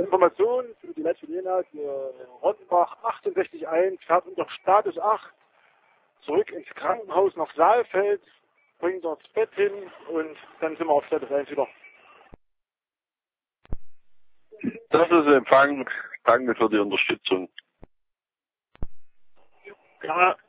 Information für die letzte Jena, der Rottenbach 68.1 fährt unter Status 8 zurück ins Krankenhaus nach Saalfeld, bringt dort das Bett hin und dann sind wir auf Status 1 wieder. Das ist Empfang. Danke für die Unterstützung. Ja,